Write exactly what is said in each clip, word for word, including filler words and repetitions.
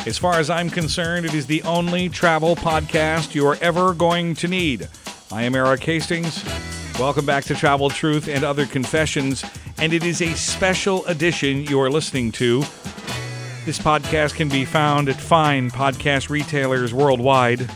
As far as I'm concerned, it is the only travel podcast you're ever going to need. I am Eric Hastings. Welcome back to Travel Truth and Other Confessions, and it is a special edition you are listening to. This podcast can be found at fine podcast retailers worldwide,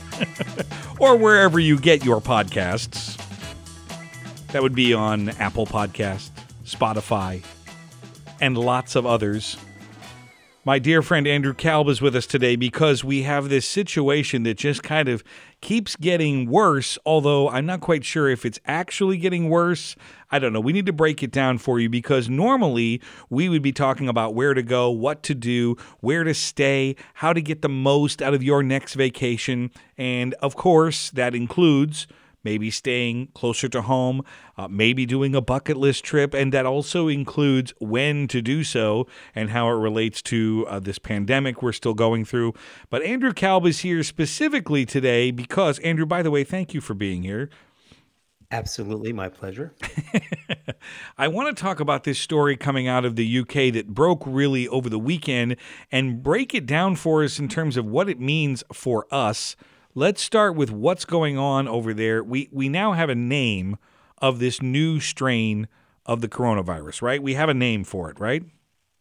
or wherever you get your podcasts. That would be on Apple Podcasts, Spotify, and lots of others. My dear friend Andrew Kalb is with us today because we have this situation that just kind of keeps getting worse, although I'm not quite sure if it's actually getting worse. I don't know. We need to break it down for you because normally we would be talking about where to go, what to do, where to stay, how to get the most out of your next vacation. And of course, that includes maybe staying closer to home, uh, maybe doing a bucket list trip, and that also includes when to do so and how it relates to uh, this pandemic we're still going through. But Andrew Kalb is here specifically today because, Andrew, by the way, thank you for being here. Absolutely, my pleasure. I want to talk about this story coming out of the U K that broke really over the weekend and break it down for us in terms of what it means for us. Let's start with what's going on over there. We we now have a name of this new strain of the coronavirus, right? We have a name for it, right?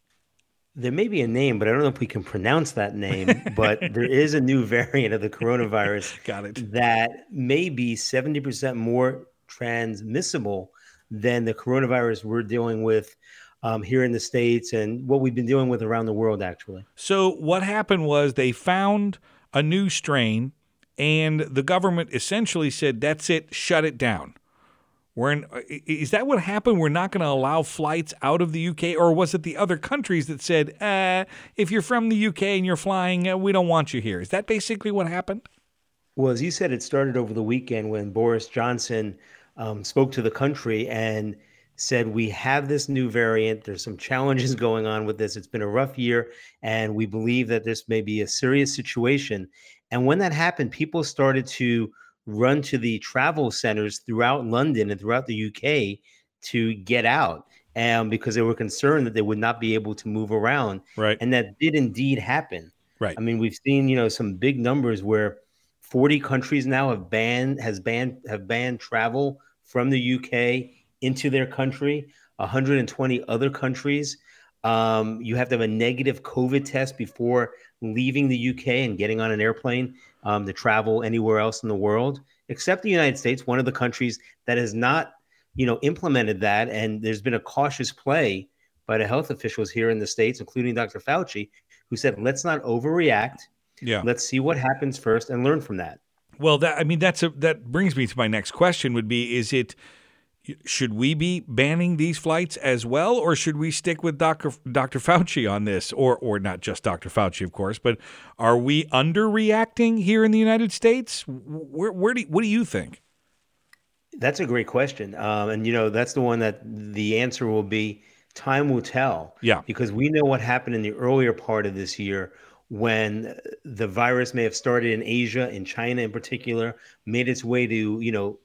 There may be a name, but I don't know if we can pronounce that name. But there is a new variant of the coronavirus Got it. that may be seventy percent more transmissible than the coronavirus we're dealing with um, here in the States and what we've been dealing with around the world, actually. So what happened was they found a new strain, and the government essentially said, that's it, shut it down. We're in, is that what happened? We're not going to allow flights out of the U K? Or was it the other countries that said, uh, if you're from the U K and you're flying, uh, we don't want you here? Is that basically what happened? Well, as you said, it started over the weekend when Boris Johnson um, spoke to the country and said, we have this new variant. There's some challenges going on with this. It's been a rough year, and we believe that this may be a serious situation. And when that happened, people started to run to the travel centers throughout London and throughout the U K to get out, um, because they were concerned that they would not be able to move around. Right. And that did indeed happen. Right. I mean, we've seen, you know, some big numbers where forty countries now have banned has banned have banned travel from the U K into their country. one hundred twenty other countries. Um, you have to have a negative COVID test before leaving the U K and getting on an airplane um, to travel anywhere else in the world, except the United States, one of the countries that has not, you know, implemented that. And there's been a cautious play by the health officials here in the States, including Doctor Fauci, who said, let's not overreact. Yeah. Let's see what happens first and learn from that. Well, that I mean, that's a, that brings me to my next question would be, is it, should we be banning these flights as well, or should we stick with Doctor Doctor Fauci on this, or or not just Doctor Fauci, of course, but are we underreacting here in the United States? Where where do what do you think? That's a great question, um, and you know that's the one that the answer will be time will tell. Yeah, because we know what happened in the earlier part of this year when the virus may have started in Asia, in China in particular, made its way to you know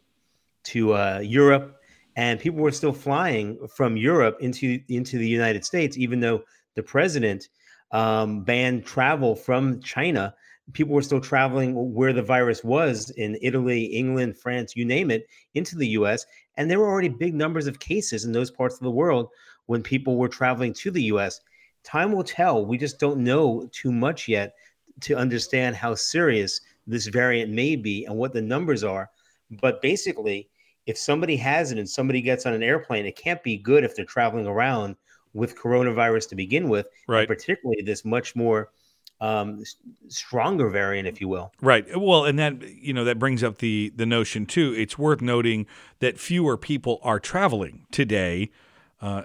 to uh, Europe. And people were still flying from Europe into, into the United States, even though the president um, banned travel from China. People were still traveling where the virus was in Italy, England, France, you name it, into the U S. And there were already big numbers of cases in those parts of the world when people were traveling to the U S. Time will tell. We just don't know too much yet to understand how serious this variant may be and what the numbers are. But basically, if somebody has it and somebody gets on an airplane, it can't be good if they're traveling around with coronavirus to begin with, right? And particularly this much more um, stronger variant, if you will. Right. Well, and that, you know, that brings up the the notion too. It's worth noting that fewer people are traveling today uh,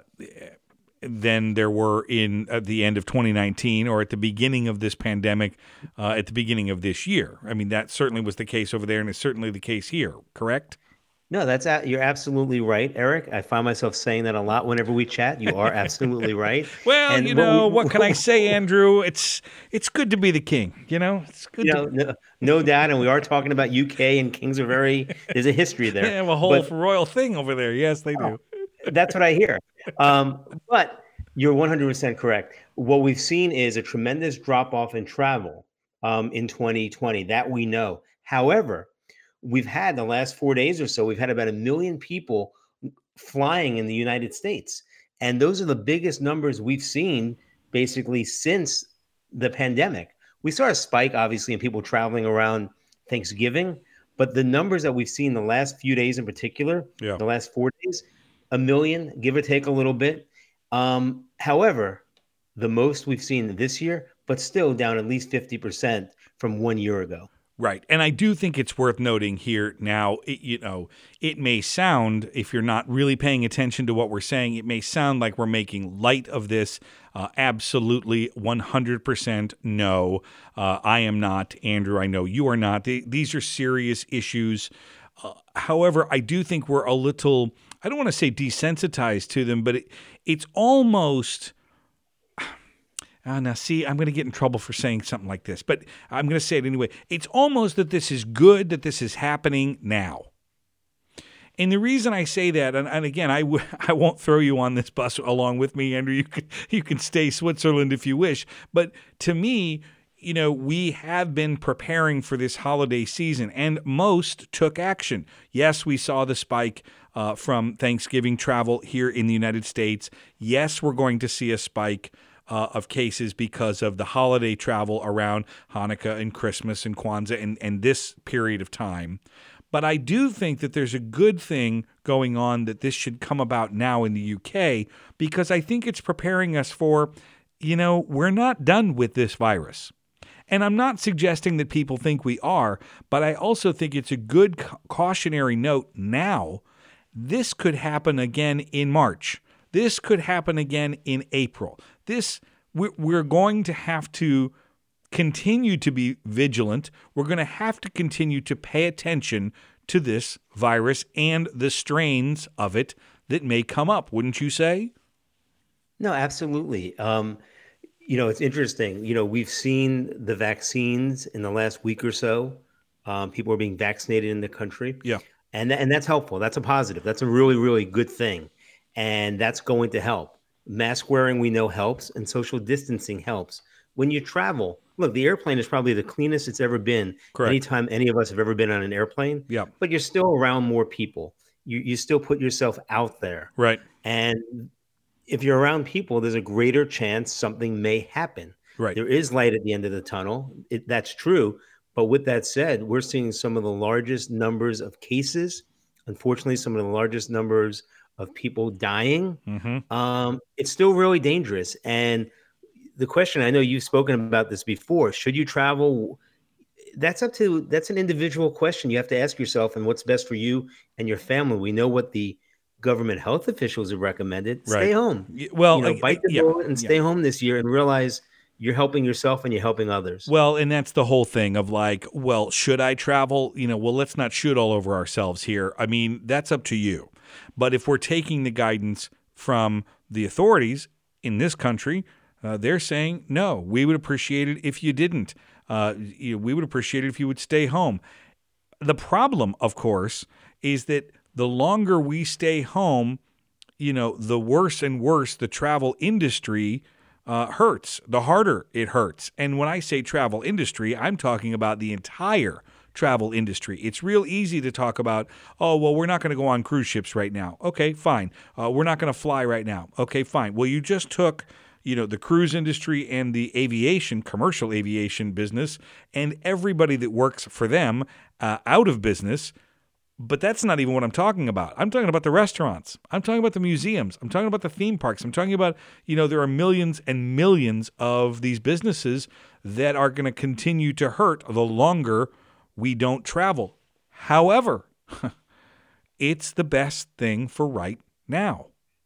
than there were in at the end of twenty nineteen or at the beginning of this pandemic, uh, at the beginning of this year. I mean, that certainly was the case over there, and it's certainly the case here. Correct? No, that's a- you're absolutely right, Eric. I find myself saying that a lot whenever we chat. You are absolutely right. Well, And you what know, we- what can I say, Andrew? It's it's good to be the king. You know, it's good. You to know, no, no doubt, and we are talking about U K, and kings are very. There's a history there. They have a whole But- royal thing over there. Yes, they do. That's what I hear. Um, but You're one hundred percent correct. What we've seen is a tremendous drop off in travel um, in twenty twenty. That we know. However, we've had the last four days or so, we've had about a million people flying in the United States. And those are the biggest numbers we've seen basically since the pandemic. We saw a spike, obviously, in people traveling around Thanksgiving, but the numbers that we've seen the last few days in particular, Yeah. the last four days, a million, give or take a little bit. Um, however, the most we've seen this year, but still down at least fifty percent from one year ago. Right. And I do think it's worth noting here now, it, you know, it may sound, if you're not really paying attention to what we're saying, it may sound like we're making light of this. Uh, absolutely, one hundred percent no. Uh, I am not. Andrew, I know you are not. They, these are serious issues. Uh, however, I do think we're a little, I don't want to say desensitized to them, but it, it's almost... Uh, now, see, I'm going to get in trouble for saying something like this, but I'm going to say it anyway. It's almost that this is good that this is happening now. And the reason I say that, and, and again, I w- I won't throw you on this bus along with me, Andrew. You can, you can stay Switzerland if you wish. But to me, you know, we have been preparing for this holiday season, and most took action. Yes, we saw the spike uh, from Thanksgiving travel here in the United States. Yes, we're going to see a spike Uh, of cases because of the holiday travel around Hanukkah and Christmas and Kwanzaa and, and this period of time. But I do think that there's a good thing going on that this should come about now in the U K, because I think it's preparing us for, you know, we're not done with this virus. And I'm not suggesting that people think we are, but I also think it's a good ca- cautionary note now. This could happen again in March. This could happen again in April. This, we're going to have to continue to be vigilant. We're going to have to continue to pay attention to this virus and the strains of it that may come up, wouldn't you say? No, absolutely. Um, you know, it's interesting. You know, we've seen the vaccines in the last week or so. Um, people are being vaccinated in the country. Yeah. And, th- and that's helpful. That's a positive. That's a really, really good thing. And that's going to help. Mask wearing, we know, helps, and social distancing helps. When you travel, look, the airplane is probably the cleanest it's ever been. Correct. Anytime any of us have ever been on an airplane. Yeah. But you're still around more people. You you still put yourself out there. Right. And if you're around people, there's a greater chance something may happen. Right. There is light at the end of the tunnel. It, that's true. But with that said, we're seeing some of the largest numbers of cases. Unfortunately, some of the largest numbers of people dying. Mm-hmm. Um, it's still really dangerous. And the question, I know you've spoken about this before, should you travel? That's up to, that's an individual question you have to ask yourself, and what's best for you and your family. We know what the government health officials have recommended. Right. Stay home. Well, you know, I- bite the yeah, bullet and stay yeah. home this year and realize you're helping yourself and you're helping others. Well, and that's the whole thing of like, well, should I travel? You know, well, let's not shoot all over ourselves here. I mean, that's up to you. But if we're taking the guidance from the authorities in this country, uh, they're saying, no, we would appreciate it if you didn't. Uh, you know, we would appreciate it if you would stay home. The problem, of course, is that the longer we stay home, you know, the worse and worse the travel industry uh, hurts, the harder it hurts. And when I say travel industry, I'm talking about the entire travel industry. It's real easy to talk about, oh, well, we're not going to go on cruise ships right now. Okay, fine. Uh, we're not going to fly right now. Okay, fine. Well, you just took, you know, the cruise industry and the aviation, commercial aviation business, and everybody that works for them uh, out of business. But that's not even what I'm talking about. I'm talking about the restaurants. I'm talking about the museums. I'm talking about the theme parks. I'm talking about, you know, there are millions and millions of these businesses that are going to continue to hurt the longer we don't travel. However, it's the best thing for right now.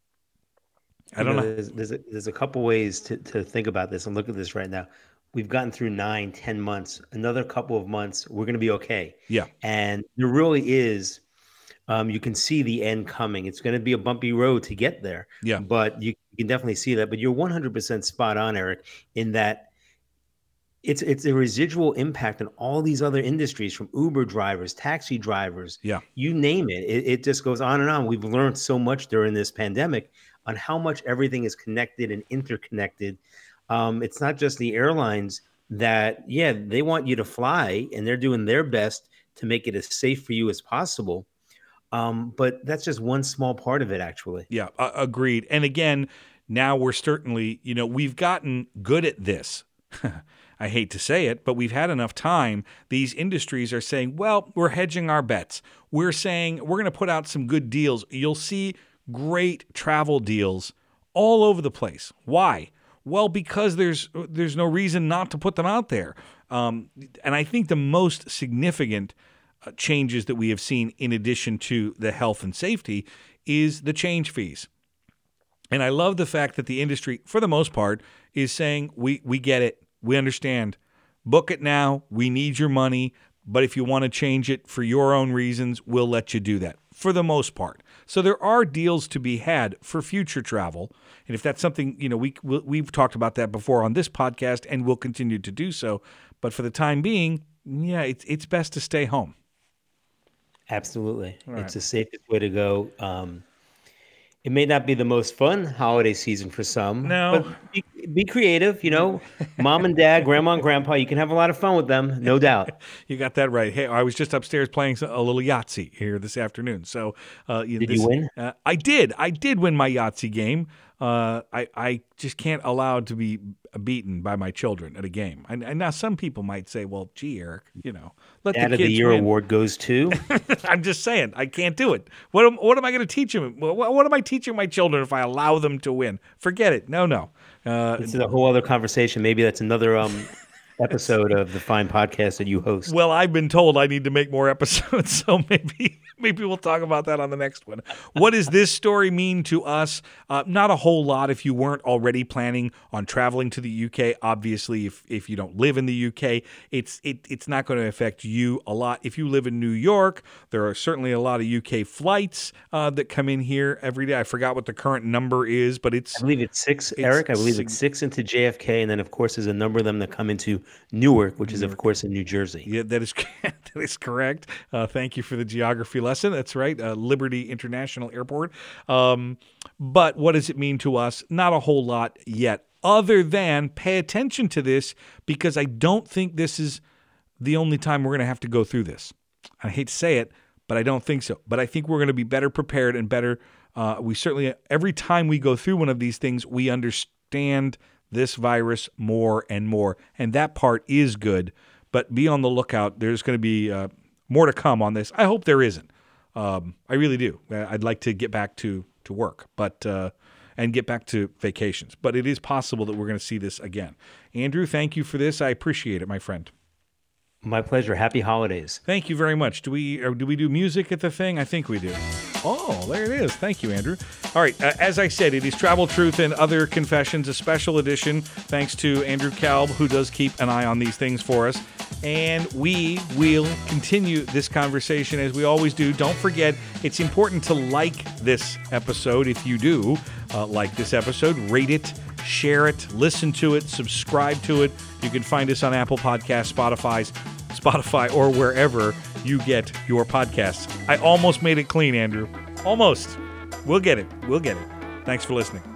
I don't you know, know. There's, there's, a, there's a couple ways to, to think about this and look at this right now. We've gotten through nine, ten months. Another couple of months, we're going to be okay. Yeah. And there really is, um, you can see the end coming. It's going to be a bumpy road to get there. Yeah. But you, you can definitely see that. But you're one hundred percent spot on, Eric, in that it's it's a residual impact on all these other industries, from Uber drivers, taxi drivers, Yeah. you name it. It, it just goes on and on. We've learned so much during this pandemic. on how much everything is connected and interconnected. Um, it's not just the airlines that, yeah, they want you to fly and they're doing their best to make it as safe for you as possible. Um, but that's just one small part of it, actually. Yeah, uh, agreed. And again, now we're certainly, you know, we've gotten good at this. I hate to say it, but we've had enough time. These industries are saying, well, we're hedging our bets. We're saying we're going to put out some good deals. You'll see great travel deals all over the place. Why? Well, because there's there's no reason not to put them out there. Um, and I think the most significant uh, changes that we have seen in addition to the health and safety is the change fees. And I love the fact that the industry, for the most part, is saying, we we get it. We understand. Book it now. We need your money. But if you want to change it for your own reasons, we'll let you do that for the most part. So there are deals to be had for future travel. And if that's something, you know, we, we've talked about that before on this podcast and we'll continue to do so. But for the time being, yeah, it's, it's best to stay home. Absolutely. Right. It's the safest way to go. Um, It may not be the most fun holiday season for some. No. But be, be creative, you know. Mom and dad, grandma and grandpa, you can have a lot of fun with them, no doubt. You got that right. Hey, I was just upstairs playing a little Yahtzee here this afternoon. So, uh, you Did this, you win? Uh, I did. I did win my Yahtzee game. Uh, I, I just can't allow to be beaten by my children at a game. And, and now some people might say, well, gee, Eric, you know, let Dad the of kids the Year win. award goes to. I'm just saying, I can't do it. What am, what am I going to teach them? What, what am I teaching my children if I allow them to win? Forget it. No, no. Uh, This is a whole other conversation. Maybe that's another um episode of the fine podcast that you host. Well, I've been told I need to make more episodes, so maybe maybe we'll talk about that on the next one. What does this story mean to us? Uh, not a whole lot if you weren't already planning on traveling to the U K. Obviously, if, if you don't live in the U K, it's it, it's not going to affect you a lot. If you live in New York, there are certainly a lot of U K flights uh, that come in here every day. I forgot what the current number is, but it's... I believe it's six, it's Eric. I believe sig- it's six into J F K, and then, of course, there's a number of them that come into Newark, which is, of course, in New Jersey. Yeah, that is that is correct. Uh, thank you for the geography lesson. That's right, uh, Liberty International Airport. Um, but what does it mean to us? Not a whole lot yet, other than pay attention to this because I don't think this is the only time we're going to have to go through this. I hate to say it, but I don't think so. But I think we're going to be better prepared and better. Uh, we certainly, every time we go through one of these things, we understand this virus more and more. And that part is good, but be on the lookout. There's going to be uh, more to come on this. I hope there isn't. Um, I really do. I'd like to get back to, to work, but uh, and get back to vacations. But it is possible that we're going to see this again. Andrew, thank you for this. I appreciate it, my friend. My pleasure. Happy holidays. Thank you very much. Do we or do we do music at the thing? I think we do. Oh, there it is. Thank you, Andrew. All right. Uh, as I said, it is Travel Truth and Other Confessions, a special edition. Thanks to Andrew Kalb, who does keep an eye on these things for us. And we will continue this conversation as we always do. Don't forget, it's important to like this episode if you do uh, like this episode. Rate it, share it, listen to it, subscribe to it. You can find us on Apple Podcasts, Spotify's, Spotify, or wherever you get your podcasts. I almost made it clean, Andrew. Almost. We'll get it. We'll get it. Thanks for listening.